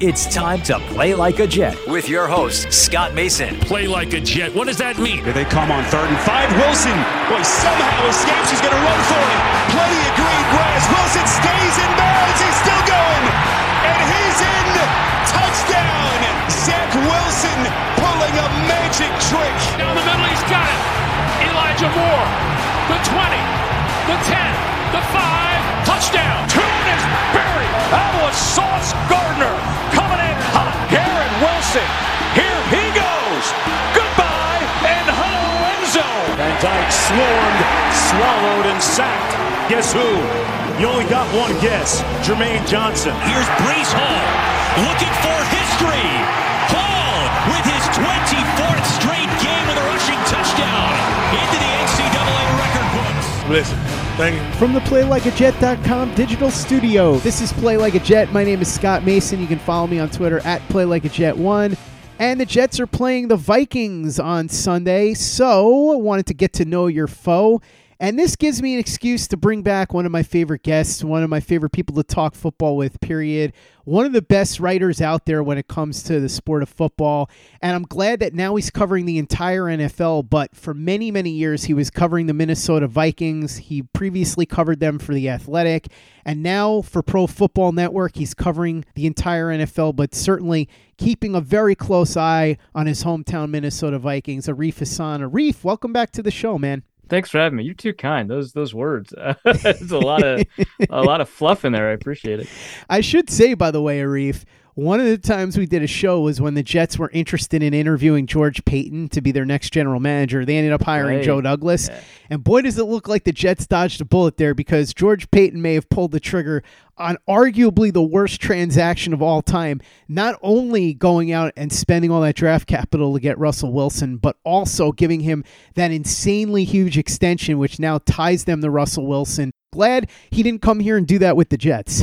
It's time to play like a Jet with your host, Scott Mason. Play like a Jet. What does that mean? Here they come on 3rd and 5. Wilson, boy, somehow escapes. He's going to run for it. Plenty of green grass. Wilson stays in bounds. He's still going. And he's in. Touchdown. Zach Wilson pulling a magic trick. Down the middle, he's got it. Elijah Moore, the 20, the 10, the 5. Touchdown. Tune is buried. That was Sauce Gardner coming in hot. Garrett Wilson. Here he goes. Goodbye and hello, Enzo. Van Dyke swarmed, swallowed, and sacked. Guess who? You only got one guess. Jermaine Johnson. Here's Breece Hall looking for history. Hall with his 24th straight game with a rushing touchdown into the NCAA record books. Listen, thank you. From the PlayLikeAJet.com digital studio, this is Play Like a Jet. My name is Scott Mason. You can follow me on Twitter at PlayLikeAJet1. And the Jets are playing the Vikings on Sunday, so I wanted to get to know your foe. And this gives me an excuse to bring back one of my favorite guests, one of my favorite people to talk football with, period. One of the best writers out there when it comes to the sport of football. And I'm glad that now he's covering the entire NFL, but for many, many years he was covering the Minnesota Vikings. He previously covered them for The Athletic. And now for Pro Football Network, he's covering the entire NFL, but certainly keeping a very close eye on his hometown Minnesota Vikings, Arif Hassan. Arif, welcome back to the show, man. Thanks for having me. You're too kind. Those words. There's a lot of fluff in there. I appreciate it. I should say, by the way, Arif, one of the times we did a show was when the Jets were interested in interviewing George Paton to be their next general manager. They ended up hiring Joe Douglas. Yeah. And boy, does it look like the Jets dodged a bullet there, because George Paton may have pulled the trigger on arguably the worst transaction of all time, not only going out and spending all that draft capital to get Russell Wilson, but also giving him that insanely huge extension, which now ties them to Russell Wilson. Glad he didn't come here and do that with the Jets.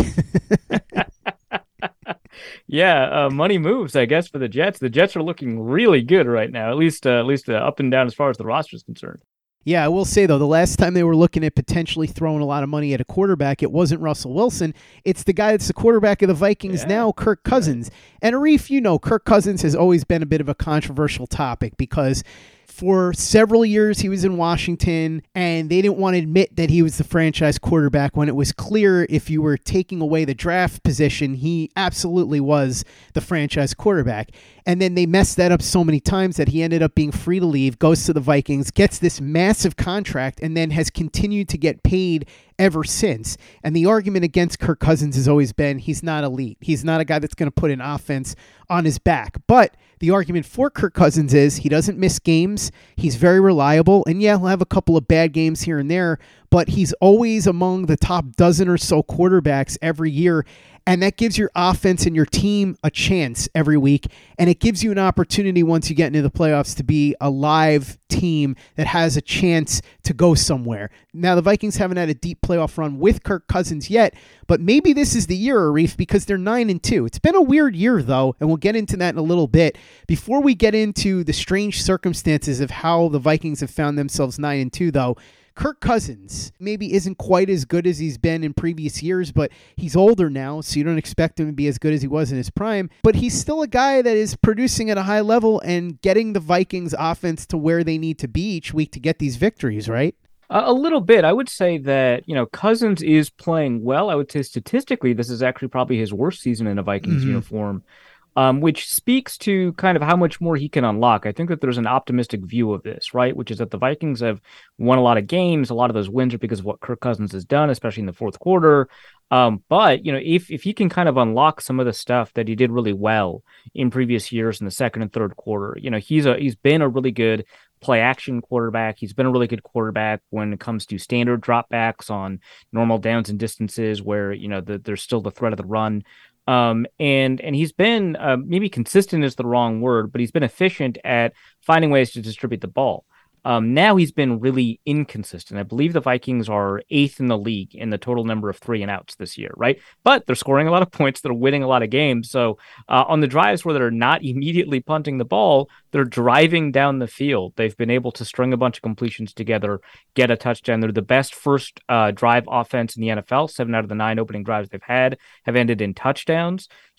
Yeah, money moves, I guess, for the Jets. The Jets are looking really good right now, at least up and down as far as the roster is concerned. Yeah, I will say, though, the last time they were looking at potentially throwing a lot of money at a quarterback, it wasn't Russell Wilson. It's the guy that's the quarterback of the Vikings now, Kirk Cousins. And Arif, you know, Kirk Cousins has always been a bit of a controversial topic because for several years he was in Washington and they didn't want to admit that he was the franchise quarterback when it was clear, if you were taking away the draft position, he absolutely was the franchise quarterback. And then they messed that up so many times that he ended up being free to leave, goes to the Vikings, gets this massive contract, and then has continued to get paid ever since. And the argument against Kirk Cousins has always been he's not elite. He's not a guy that's going to put an offense on his back. But the argument for Kirk Cousins is he doesn't miss games. He's very reliable. And yeah, he'll have a couple of bad games here and there, but he's always among the top dozen or so quarterbacks every year. And that gives your offense and your team a chance every week. And it gives you an opportunity once you get into the playoffs to be a live team that has a chance to go somewhere. Now, the Vikings haven't had a deep playoff run with Kirk Cousins yet, but maybe this is the year, Arif, because they're 9-2. It's been a weird year, though, and we'll get into that in a little bit. Before we get into the strange circumstances of how the Vikings have found themselves 9-2, though, Kirk Cousins maybe isn't quite as good as he's been in previous years, but he's older now, so you don't expect him to be as good as he was in his prime. But he's still a guy that is producing at a high level and getting the Vikings offense to where they need to be each week to get these victories, right? A little bit. I would say that, Cousins is playing well. I would say statistically, this is actually probably his worst season in a Vikings uniform. Which speaks to kind of how much more he can unlock. I think that there's an optimistic view of this, right? Which is that the Vikings have won a lot of games. A lot of those wins are because of what Kirk Cousins has done, especially in the fourth quarter. But if he can kind of unlock some of the stuff that he did really well in previous years in the second and third quarter, he's been a really good play action quarterback. He's been a really good quarterback when it comes to standard dropbacks on normal downs and distances where, there's still the threat of the run. And he's been maybe consistent is the wrong word, but he's been efficient at finding ways to distribute the ball. Now he's been really inconsistent. I believe the Vikings are 8th in the league in the total number of 3-and-outs this year, right? But they're scoring a lot of points. They're winning a lot of games. So on the drives where they're not immediately punting the ball, they're driving down the field. They've been able to string a bunch of completions together, get a touchdown. They're the best first drive offense in the NFL. 7 out of the 9 opening drives they've had have ended in touchdowns.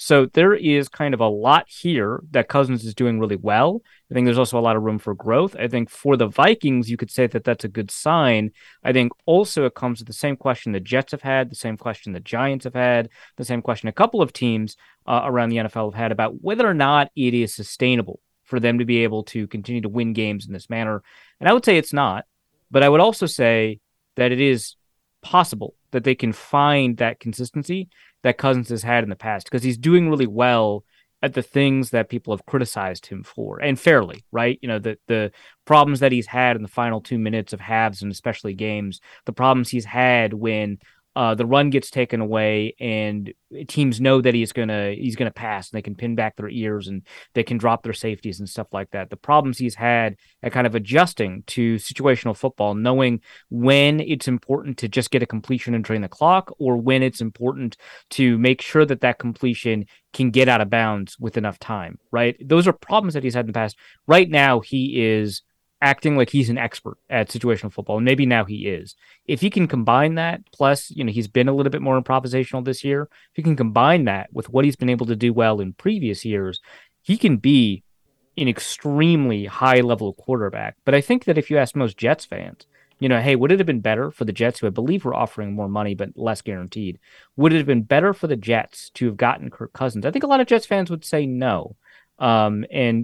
So there is kind of a lot here that Cousins is doing really well. I think there's also a lot of room for growth. I think for the Vikings, you could say that that's a good sign. I think also it comes to the same question the Jets have had, the same question the Giants have had, the same question a couple of teams around the NFL have had about whether or not it is sustainable for them to be able to continue to win games in this manner. And I would say it's not, but I would also say that it is possible that they can find that consistency that Cousins has had in the past, because he's doing really well at the things that people have criticized him for, and fairly, right? The problems that he's had in the final 2 minutes of halves and especially games, the problems he's had when the run gets taken away and teams know that he's gonna pass, and they can pin back their ears and they can drop their safeties and stuff like that. The problems he's had at kind of adjusting to situational football, knowing when it's important to just get a completion and drain the clock, or when it's important to make sure that that completion can get out of bounds with enough time, right? Those are problems that he's had in the past. Right now, he is acting like he's an expert at situational football, and maybe now he is. If he can combine that, plus, he's been a little bit more improvisational this year, if he can combine that with what he's been able to do well in previous years, he can be an extremely high-level quarterback. But I think that if you ask most Jets fans, hey, would it have been better for the Jets, who I believe were offering more money but less guaranteed, would it have been better for the Jets to have gotten Kirk Cousins? I think a lot of Jets fans would say no. And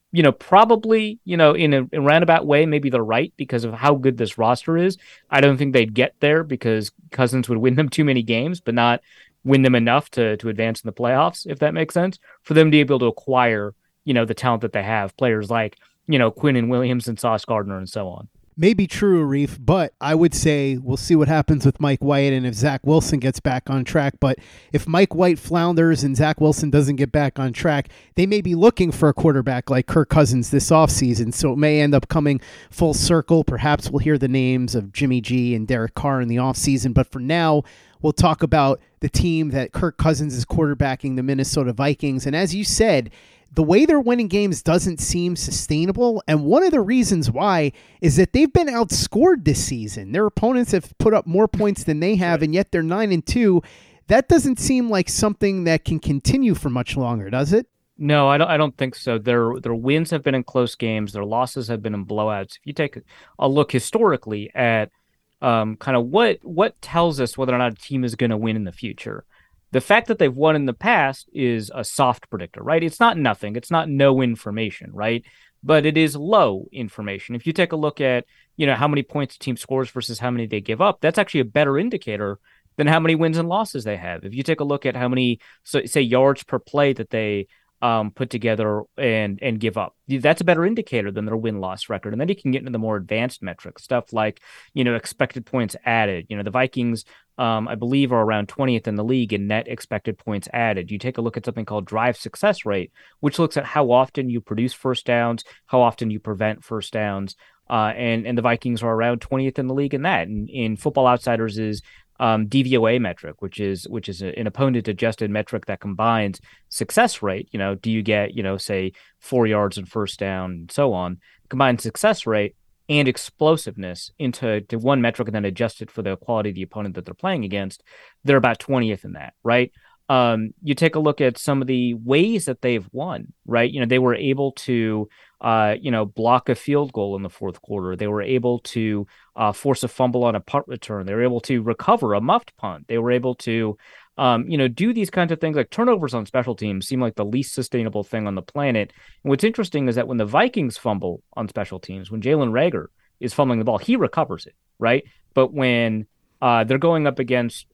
probably, in a roundabout way, maybe they're right because of how good this roster is. I don't think they'd get there because Cousins would win them too many games, but not win them enough to advance in the playoffs, if that makes sense, for them to be able to acquire, the talent that they have, players like, Quinnen Williams and Sauce Gardner and so on. May be true, Arif, but I would say we'll see what happens with Mike White and if Zach Wilson gets back on track. But if Mike White flounders and Zach Wilson doesn't get back on track, they may be looking for a quarterback like Kirk Cousins this offseason. So it may end up coming full circle. Perhaps we'll hear the names of Jimmy G and Derek Carr in the offseason. But for now, we'll talk about the team that Kirk Cousins is quarterbacking, the Minnesota Vikings. And as you said, the way they're winning games doesn't seem sustainable, and one of the reasons why is that they've been outscored this season. Their opponents have put up more points than they have, and yet they're 9-2. That doesn't seem like something that can continue for much longer, does it? No, I don't think so. Their wins have been in close games. Their losses have been in blowouts. If you take a look historically at kind of what tells us whether or not a team is going to win in the future, the fact that they've won in the past is a soft predictor, right? It's not nothing. It's not no information, right? But it is low information. If you take a look at, how many points a team scores versus how many they give up, that's actually a better indicator than how many wins and losses they have. If you take a look at how many, say, yards per play that they put together and give up, that's a better indicator than their win-loss record. And then you can get into the more advanced metrics, stuff like, expected points added. The Vikings, I believe, are around 20th in the league in net expected points added. You take a look at something called drive success rate, which looks at how often you produce first downs, how often you prevent first downs. And the Vikings are around 20th in the league in that. And in Football Outsiders is DVOA metric, which is an opponent adjusted metric that combines success rate. Do you get, say 4 yards and first down and so on, combine success rate and explosiveness into one metric and then adjust it for the quality of the opponent that they're playing against. They're about 20th in that, right? You take a look at some of the ways that they've won, right? They were able to, block a field goal in the fourth quarter. They were able to force a fumble on a punt return. They were able to recover a muffed punt. They were able to, do these kinds of things. Like turnovers on special teams seem like the least sustainable thing on the planet. And what's interesting is that when the Vikings fumble on special teams, when Jalen Reagor is fumbling the ball, he recovers it, right? But when they're going up against,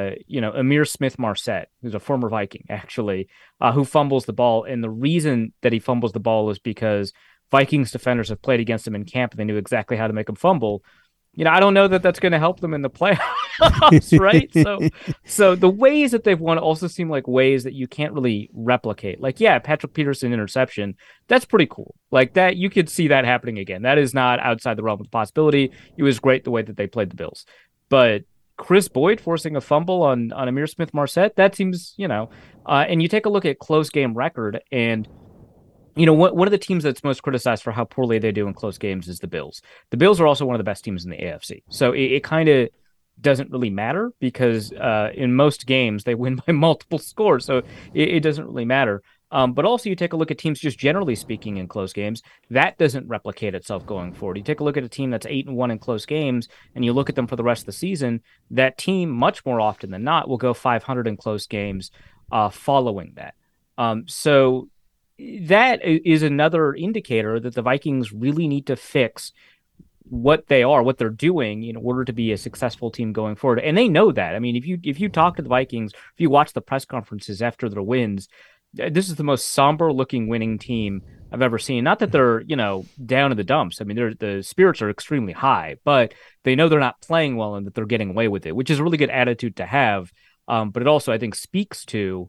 Amir Smith-Marset, who's a former Viking, actually, who fumbles the ball. And the reason that he fumbles the ball is because Vikings defenders have played against him in camp and they knew exactly how to make him fumble. I don't know that that's going to help them in the playoffs, right? So the ways that they've won also seem like ways that you can't really replicate. Like, yeah, Patrick Peterson interception, that's pretty cool. Like that, you could see that happening again. That is not outside the realm of possibility. It was great the way that they played the Bills. But Chris Boyd forcing a fumble on Amir Smith-Marset, that seems, and you take a look at close game record, and, one of the teams that's most criticized for how poorly they do in close games is the Bills. The Bills are also one of the best teams in the AFC. So it kind of doesn't really matter because in most games they win by multiple scores, so it doesn't really matter. But also you take a look at teams just generally speaking in close games, that doesn't replicate itself going forward. You take a look at a team that's 8-1 in close games and you look at them for the rest of the season, that team much more often than not will go 500 in close games following that. So that is another indicator that the Vikings really need to fix what they're doing in order to be a successful team going forward. And they know that. I mean, if you talk to the Vikings, if you watch the press conferences after their wins, this is the most somber looking winning team I've ever seen. Not that they're, down in the dumps. I mean, the spirits are extremely high, but they know they're not playing well and that they're getting away with it, which is a really good attitude to have. But it also, I think, speaks to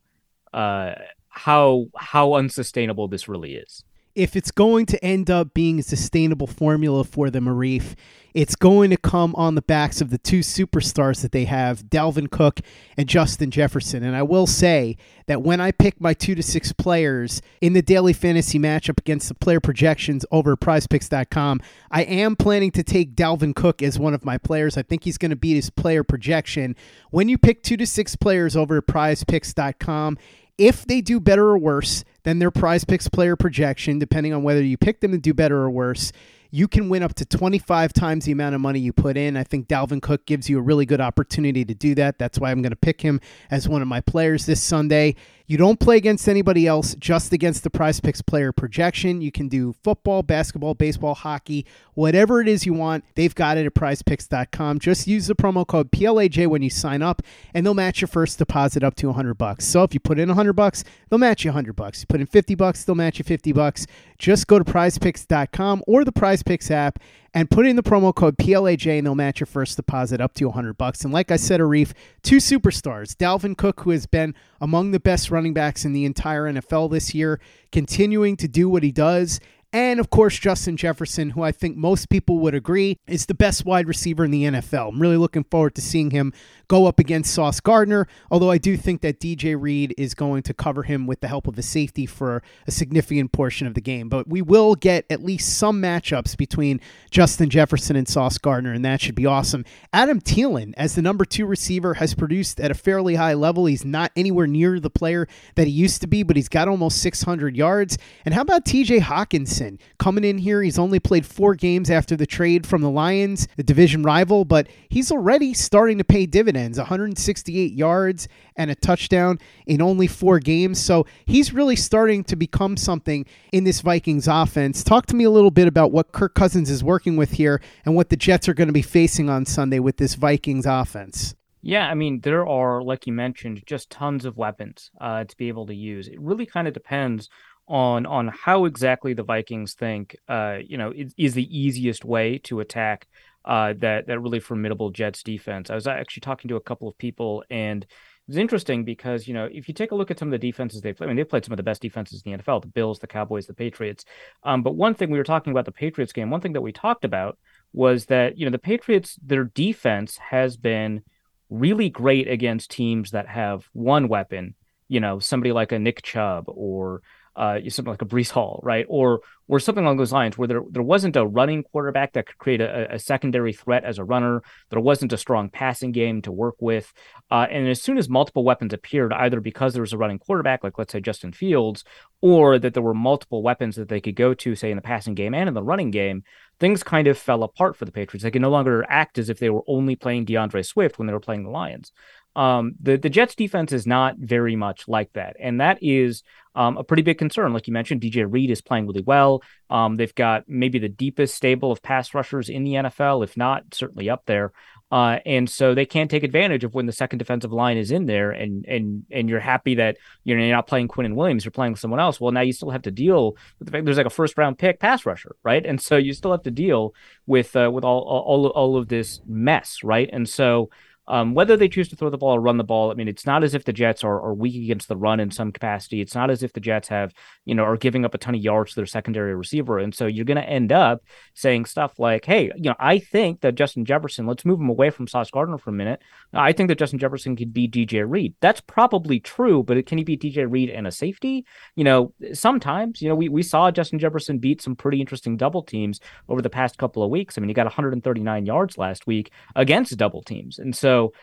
how unsustainable this really is. If it's going to end up being a sustainable formula for them, Arif, it's going to come on the backs of the two superstars that they have, Dalvin Cook and Justin Jefferson. And I will say that when I pick my 2 to 6 players in the daily fantasy matchup against the player projections over at prizepicks.com, I am planning to take Dalvin Cook as one of my players. I think he's going to beat his player projection. When you pick 2 to 6 players over at prizepicks.com, if they do better or worse than their Prize Picks player projection, depending on whether you pick them to do better or worse, you can win up to 25 times the amount of money you put in. I think Dalvin Cook gives you a really good opportunity to do that. That's why I'm going to pick him as one of my players this Sunday. You don't play against anybody else, just against the Prize Picks player projection. You can do football, basketball, baseball, hockey, whatever it is you want. They've got it at prizepicks.com. Just use the promo code PLAJ when you sign up, and they'll match your first deposit up to $100. So if you put in $100, they'll match you $100. You put in $50, they'll match you $50. Just go to prizepicks.com or the Prize Picks app and put in the promo code PLAJ, and they'll match your first deposit up to $100. And like I said, Arif, two superstars, Dalvin Cook, who has been among the best running backs in the entire NFL this year, continuing to do what he does. And, of course, Justin Jefferson, who I think most people would agree is the best wide receiver in the NFL. I'm really looking forward to seeing him go up against Sauce Gardner, although I do think that DJ Reed is going to cover him with the help of a safety for a significant portion of the game. But we will get at least some matchups between Justin Jefferson and Sauce Gardner, and that should be awesome. Adam Thielen, as the number 2 receiver, has produced at a fairly high level. He's not anywhere near the player that he used to be, but he's got almost 600 yards. And how about TJ Hawkinson coming in here? He's only played 4 games after the trade from the Lions, the division rival, but he's already starting to pay dividends. 168 yards and a touchdown in only 4 games. So he's really starting to become something in this Vikings offense. Talk to me a little bit about what Kirk Cousins is working with here and what the Jets are going to be facing on Sunday with this Vikings offense. Yeah, I mean, there are, like you mentioned, just tons of weapons to be able to use. It really kind of depends on how exactly the Vikings think, is the easiest way to attack that really formidable Jets defense. I was actually talking to a couple of people, and it was interesting because, if you take a look at some of the defenses they've played, they've played some of the best defenses in the NFL, the Bills, the Cowboys, the Patriots. But one thing we were talking about the Patriots game, one thing that we talked about was that, the Patriots, their defense has been really great against teams that have one weapon, somebody like a Nick Chubb or something like a Breece Hall, right? Or something along those lines where there wasn't a running quarterback that could create a secondary threat as a runner. There wasn't a strong passing game to work with. And as soon as multiple weapons appeared, either because there was a running quarterback, like let's say Justin Fields, or that there were multiple weapons that they could go to, say in the passing game and in the running game, things kind of fell apart for the Patriots. They could no longer act as if they were only playing DeAndre Swift when they were playing the Lions. The Jets defense is not very much like that. And that is a pretty big concern. Like you mentioned, DJ Reed is playing really well. They've got maybe the deepest stable of pass rushers in the NFL, if not certainly up there. And so they can't take advantage of when the second defensive line is in there and you're happy that you're not playing Quinnen Williams, you're playing with someone else. Well, now you still have to deal with the fact there's like a first round pick pass rusher, right? And so you still have to deal with all of this mess, right? And so Whether they choose to throw the ball or run the ball, I mean, it's not as if the Jets are weak against the run in some capacity. It's not as if the Jets have, are giving up a ton of yards to their secondary receiver. And so you're going to end up saying stuff like, hey, I think that Justin Jefferson, let's move him away from Sauce Gardner for a minute. I think that Justin Jefferson could beat DJ Reed. That's probably true, but can he beat DJ Reed and a safety? Sometimes, we saw Justin Jefferson beat some pretty interesting double teams over the past couple of weeks. I mean, he got 139 yards last week against double teams. And so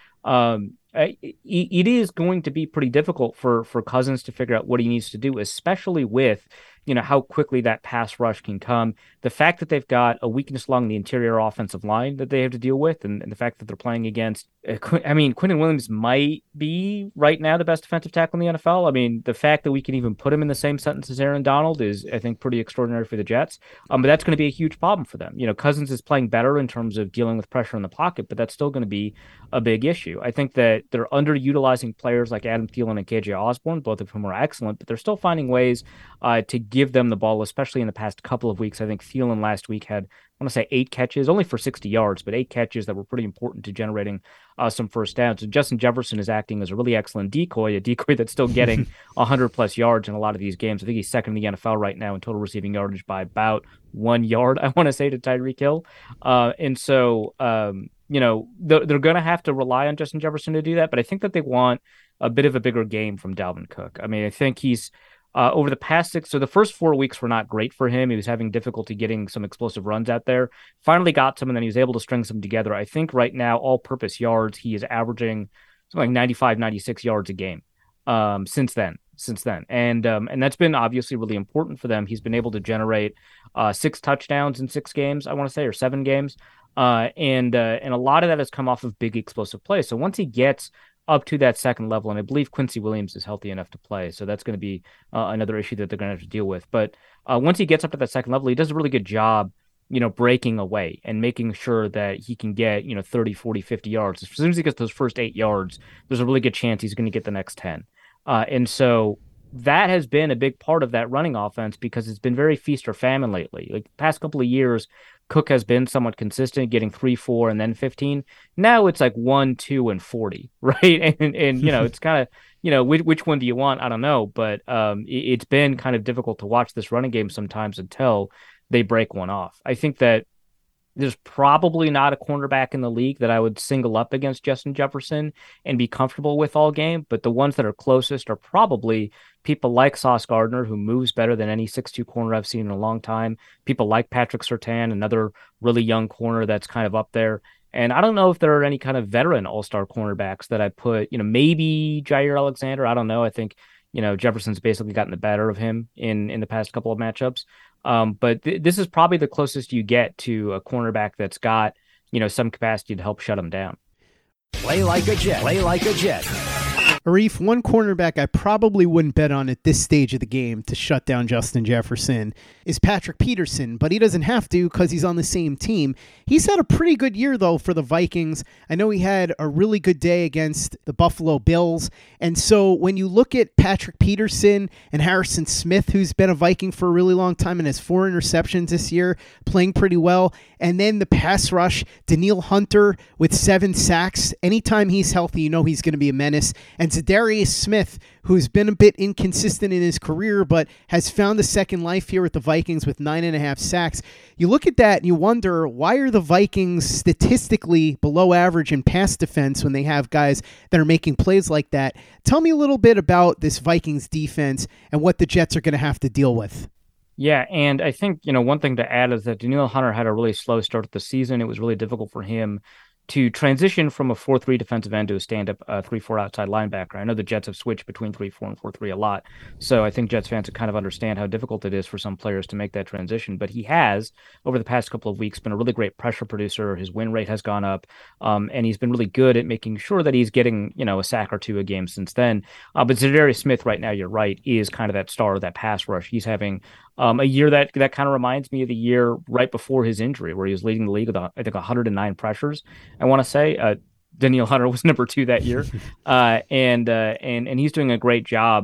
it is going to be pretty difficult for Cousins to figure out what he needs to do, especially with how quickly that pass rush can come. The fact that they've got a weakness along the interior offensive line that they have to deal with, and the fact that they're playing against, Quinton Williams might be right now the best defensive tackle in the NFL. I mean, the fact that we can even put him in the same sentence as Aaron Donald is, I think, pretty extraordinary for the Jets. But that's going to be a huge problem for them. Cousins is playing better in terms of dealing with pressure in the pocket, but that's still going to be a big issue. I think that they're underutilizing players like Adam Thielen and KJ Osborne, both of whom are excellent, but they're still finding ways to give them the ball, especially in the past couple of weeks. I think Thielen last week had, I want to say 8 catches, only for 60 yards, but 8 catches that were pretty important to generating some first downs. And Justin Jefferson is acting as a really excellent decoy, a decoy that's still getting 100-plus yards in a lot of these games. I think he's second in the NFL right now in total receiving yardage by about 1 yard, I want to say, to Tyreek Hill. And so, they're going to have to rely on Justin Jefferson to do that, but I think that they want a bit of a bigger game from Dalvin Cook. I mean, I think he's over the past 6, so the first 4 weeks were not great for him. He was having difficulty getting some explosive runs out there. Finally got some, and then he was able to string some together. I think right now, all-purpose yards, he is averaging something like 95, 96 yards a game since then. And that's been obviously really important for them. He's been able to generate 6 touchdowns in 6 games, I want to say, or 7 games. And a lot of that has come off of big explosive plays. So once he gets up to that second level, and I believe Quincy Williams is healthy enough to play, so that's going to be another issue that they're going to have to deal with. But once he gets up to that second level, he does a really good job, breaking away and making sure that he can get, 30, 40, 50 yards. As soon as he gets those first 8 yards, there's a really good chance he's going to get the next 10. And so that has been a big part of that running offense because it's been very feast or famine lately. Like the past couple of years, Cook has been somewhat consistent, getting 3, 4, and then 15. Now it's like 1, 2, and 40, right? And it's kind of, which one do you want? I don't know, but it's been kind of difficult to watch this running game sometimes until they break one off. I think that there's probably not a cornerback in the league that I would single up against Justin Jefferson and be comfortable with all game, but the ones that are closest are probably people like Sauce Gardner, who moves better than any 6'2" corner I've seen in a long time. People like Patrick Surtain, another really young corner that's kind of up there. And I don't know if there are any kind of veteran all-star cornerbacks that I put, maybe Jair Alexander. I don't know. I think, Jefferson's basically gotten the better of him in the past couple of matchups. But this is probably the closest you get to a cornerback that's got, some capacity to help shut him down. Play like a Jet. Play like a Jet. Arif, one cornerback I probably wouldn't bet on at this stage of the game to shut down Justin Jefferson is Patrick Peterson, but he doesn't have to because he's on the same team. He's had a pretty good year, though, for the Vikings. I know he had a really good day against the Buffalo Bills, and so when you look at Patrick Peterson and Harrison Smith, who's been a Viking for a really long time and has 4 interceptions this year, playing pretty well, and then the pass rush, Danielle Hunter with 7 sacks. Anytime he's healthy, he's going to be a menace. And Zadarius Smith, who's been a bit inconsistent in his career, but has found a second life here with the Vikings with 9.5 sacks. You look at that and you wonder, why are the Vikings statistically below average in pass defense when they have guys that are making plays like that? Tell me a little bit about this Vikings defense and what the Jets are going to have to deal with. Yeah, and I think, one thing to add is that Danielle Hunter had a really slow start to the season. It was really difficult for him to transition from a 4-3 defensive end to a stand-up 3-4 outside linebacker. I know the Jets have switched between 3-4 and 4-3 a lot, so I think Jets fans kind of understand how difficult it is for some players to make that transition. But he has, over the past couple of weeks, been a really great pressure producer. His win rate has gone up, and he's been really good at making sure that he's getting, a sack or 2 a game since then. But Zadarius Smith right now, you're right, is kind of that star of that pass rush. He's having a year that kind of reminds me of the year right before his injury, where he was leading the league with, I think, 109 pressures. I want to say Danielle Hunter was number 2 that year. And he's doing a great job,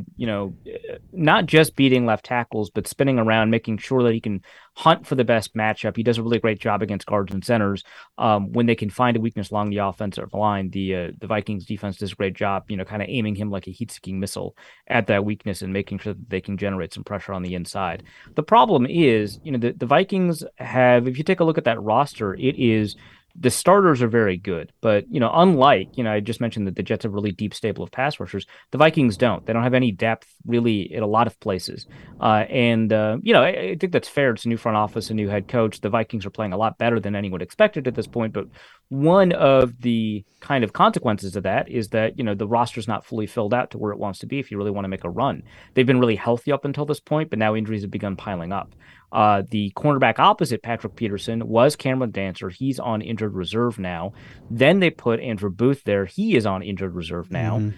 not just beating left tackles, but spinning around, making sure that he can hunt for the best matchup. He does a really great job against guards and centers. When they can find a weakness along the offensive line, the Vikings defense does a great job, kind of aiming him like a heat-seeking missile at that weakness and making sure that they can generate some pressure on the inside. The problem is, the Vikings have, if you take a look at that roster, the starters are very good, but, unlike, I just mentioned that the Jets have a really deep stable of pass rushers, the Vikings don't. They don't have any depth really at a lot of places. I think that's fair. It's a new front office, a new head coach. The Vikings are playing a lot better than anyone expected at this point, but one of the kind of consequences of that is that, the roster's not fully filled out to where it wants to be if you really want to make a run. They've been really healthy up until this point, but now injuries have begun piling up. The cornerback opposite Patrick Peterson was Cameron Dantzler. He's on injured reserve now. Then they put Andrew Booth there. He is on injured reserve now.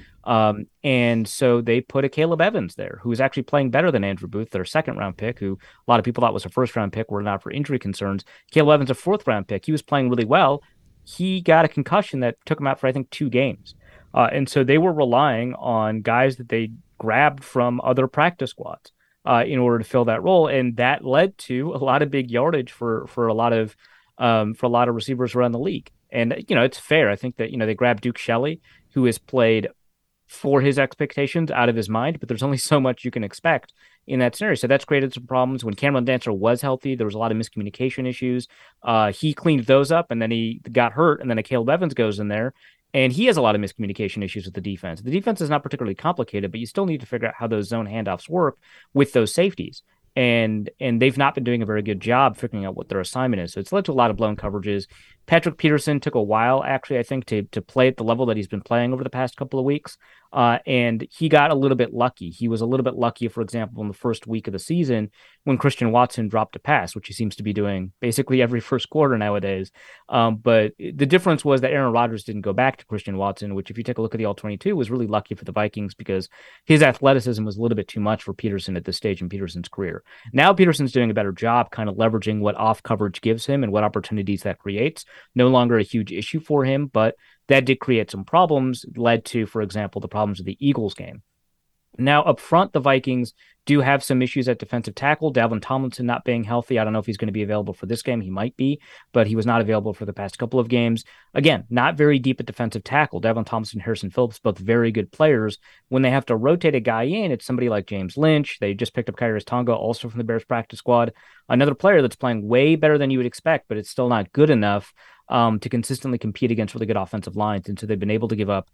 And so they put a Caleb Evans there, who is actually playing better than Andrew Booth, their second-round pick, who a lot of people thought was a first-round pick, were not for injury concerns. Caleb Evans, a fourth-round pick. He was playing really well. He got a concussion that took him out for, I think, 2 games. And so they were relying on guys that they grabbed from other practice squads in order to fill that role, and that led to a lot of big yardage for a lot of receivers around the league. And it's fair. I think that they grabbed Duke Shelley, who has played for his expectations out of his mind, but there's only so much you can expect in that scenario. So that's created some problems. When Cameron Dantzler was healthy, there was a lot of miscommunication issues. He cleaned those up, and then he got hurt, and then a Caleb Evans goes in there, and he has a lot of miscommunication issues with the defense. The defense is not particularly complicated, but you still need to figure out how those zone handoffs work with those safeties. And they've not been doing a very good job figuring out what their assignment is. So it's led to a lot of blown coverages. Patrick Peterson took a while, actually, I think, to play at the level that he's been playing over the past couple of weeks. And he got a little bit lucky. He was a little bit lucky, for example, in the first week of the season when Christian Watson dropped a pass, which he seems to be doing basically every first quarter nowadays. But the difference was that Aaron Rodgers didn't go back to Christian Watson, which, if you take a look at the All-22, was really lucky for the Vikings because his athleticism was a little bit too much for Peterson at this stage in Peterson's career. Now Peterson's doing a better job kind of leveraging what off coverage gives him and what opportunities that creates. No longer a huge issue for him, but that did create some problems, led to, for example, the problems of the Eagles game. Now, up front, the Vikings do have some issues at defensive tackle. Dalvin Tomlinson not being healthy. I don't know if he's going to be available for this game. He might be, but he was not available for the past couple of games. Again, not very deep at defensive tackle. Dalvin Tomlinson, Harrison Phillips, both very good players. When they have to rotate a guy in, it's somebody like James Lynch. They just picked up Khyiris Tonga, also from the Bears practice squad. Another player that's playing way better than you would expect, but it's still not good enough to consistently compete against really good offensive lines. And so they've been able to give up,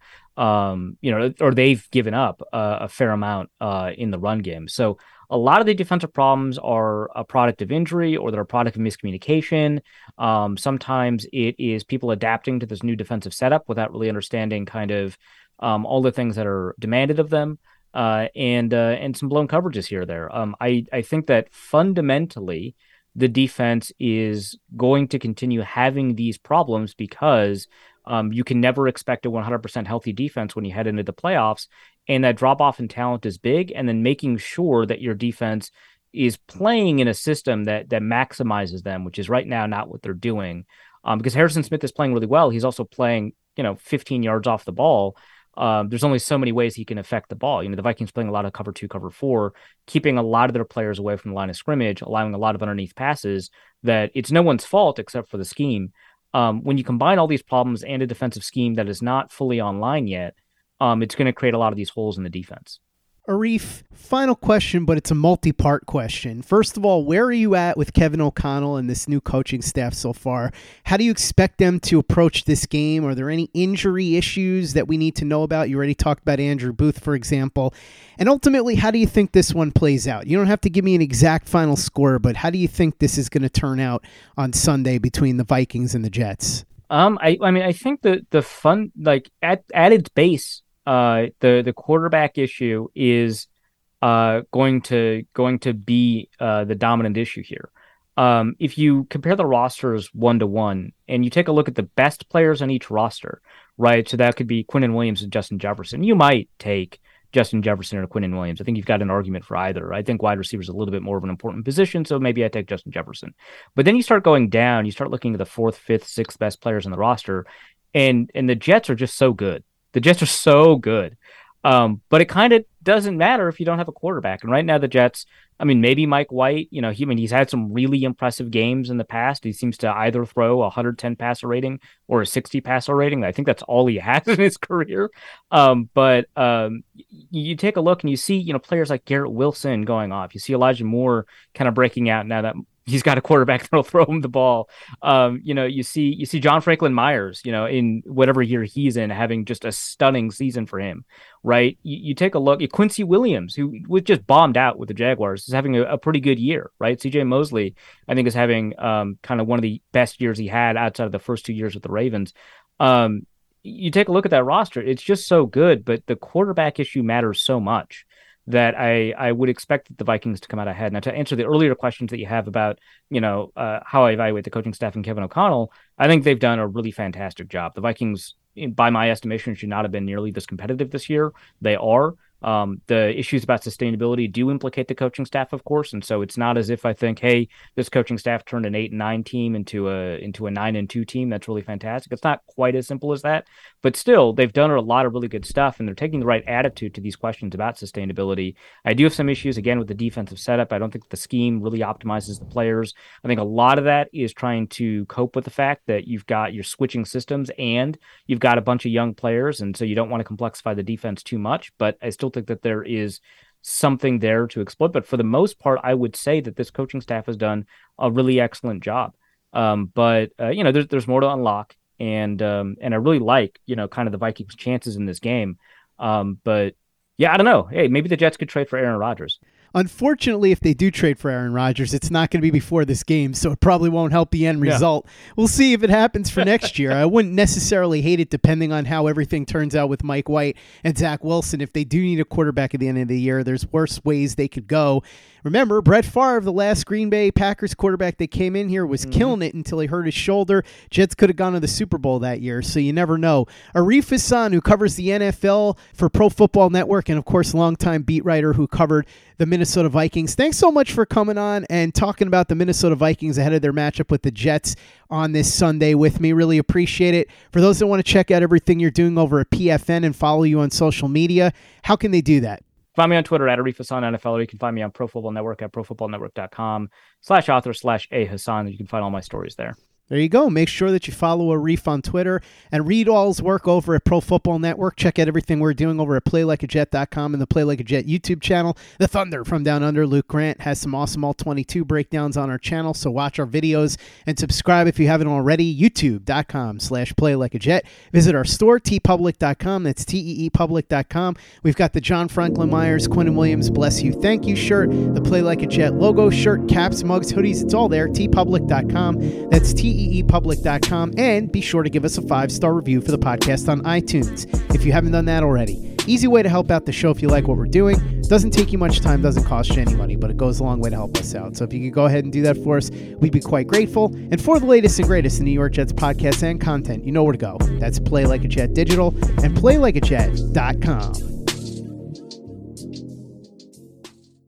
or they've given up a fair amount in the run game. So a lot of the defensive problems are a product of injury or they're a product of miscommunication. Sometimes it is people adapting to this new defensive setup without really understanding kind of all the things that are demanded of them. And some blown coverages here or there. I think that fundamentally the defense is going to continue having these problems because you can never expect a 100% healthy defense when you head into the playoffs. And that drop off in talent is big. And then making sure that your defense is playing in a system that maximizes them, which is right now not what they're doing. Because Harrison Smith is playing really well. He's also playing, 15 yards off the ball. There's only so many ways he can affect the ball. The Vikings playing a lot of cover 2, cover 4, keeping a lot of their players away from the line of scrimmage, allowing a lot of underneath passes that it's no one's fault except for the scheme. When you combine all these problems and a defensive scheme that is not fully online yet, it's going to create a lot of these holes in the defense. Arif, final question, but it's a multi-part question. First of all, where are you at with Kevin O'Connell and this new coaching staff so far? How do you expect them to approach this game? Are there any injury issues that we need to know about? You already talked about Andrew Booth, for example. And ultimately, how do you think this one plays out? You don't have to give me an exact final score, but how do you think this is going to turn out on Sunday between the Vikings and the Jets? I think the fun, like at its base, the quarterback issue is going to be the dominant issue here. If you compare the rosters 1-to-1 and you take a look at the best players on each roster, right? So that could be Quinnen Williams and Justin Jefferson. You might take Justin Jefferson or Quinnen Williams. I think you've got an argument for either. I think wide receiver is a little bit more of an important position, so maybe I take Justin Jefferson. But then you start going down, you start looking at the 4th, 5th, 6th best players on the roster, And the Jets are just so good. The Jets are so good. But it kind of doesn't matter if you don't have a quarterback. And right now the Jets, I mean, maybe Mike White, he's had some really impressive games in the past. He seems to either throw a 110 passer rating or a 60 passer rating. I think that's all he has in his career. But you take a look and you see, players like Garrett Wilson going off. You see Elijah Moore kind of breaking out now that he's got a quarterback that'll throw him the ball. You see John Franklin Myers, in whatever year he's in, having just a stunning season for him, right? You take a look at Quincy Williams, who was just bombed out with the Jaguars, is having a pretty good year, right? CJ Mosley, I think, is having kind of one of the best years he had outside of the first 2 years with the Ravens. You take a look at that roster, it's just so good, but the quarterback issue matters so much that I would expect the Vikings to come out ahead. Now, to answer the earlier questions that you have about, how I evaluate the coaching staff and Kevin O'Connell, I think they've done a really fantastic job. The Vikings, by my estimation, should not have been nearly this competitive this year. They are. The issues about sustainability do implicate the coaching staff, of course, and so it's not as if I think, hey, this coaching staff turned an 8-9 team into a 9-2 team. That's really fantastic. It's not quite as simple as that, but still, they've done a lot of really good stuff, and they're taking the right attitude to these questions about sustainability. I do have some issues again with the defensive setup. I don't think the scheme really optimizes the players. I think a lot of that is trying to cope with the fact that you're switching systems and you've got a bunch of young players, and so you don't want to complexify the defense too much. But I still think that there is something there to exploit. But for the most part, I would say that this coaching staff has done a really excellent job. But there's more to unlock, and I really like, kind of the Vikings' chances in this game. But yeah, I don't know. Hey, maybe the Jets could trade for Aaron Rodgers. Unfortunately, if they do trade for Aaron Rodgers, it's not going to be before this game, so it probably won't help the end result. We'll see if it happens for next year. I wouldn't necessarily hate it depending on how everything turns out with Mike White and Zach Wilson. If they do need a quarterback at the end of the year, there's worse ways they could go. Remember, Brett Favre, the last Green Bay Packers quarterback that came in here, was killing it until he hurt his shoulder. Jets could have gone to the Super Bowl that year, so you never know. Arif Hassan, who covers the NFL for Pro Football Network, and of course, longtime beat writer who covered the Minnesota Vikings. Thanks so much for coming on and talking about the Minnesota Vikings ahead of their matchup with the Jets on this Sunday with me. Really appreciate it. For those that want to check out everything you're doing over at PFN and follow you on social media, how can they do that? Find me on Twitter at Arif Hassan NFL, or you can find me on Pro Football Network at profootballnetwork.com/author/A Hassan. You can find all my stories there. There you go. Make sure that you follow Arif on Twitter and read all his work over at Pro Football Network. Check out everything we're doing over at PlayLikeAJet.com and the Play Like a Jet YouTube channel. The Thunder from Down Under, Luke Grant, has some awesome All-22 breakdowns on our channel, so watch our videos and subscribe if you haven't already. YouTube.com/PlayLikeAJet. Visit our store, teepublic.com. That's teepublic.com. We've got the John Franklin Myers, Quinnen Williams, Bless You, Thank You shirt, the Play Like a Jet logo shirt, caps, mugs, hoodies. It's all there. teepublic.com. That's teepublic.com, and be sure to give us a 5-star review for the podcast on iTunes if you haven't done that already. Easy way to help out the show if you like what we're doing. Doesn't take you much time, doesn't cost you any money, but it goes a long way to help us out. So if you could go ahead and do that for us, we'd be quite grateful. And for the latest and greatest in New York Jets podcasts and content, you know where to go. That's Play Like a Jet Digital and PlayLikeAJet.com.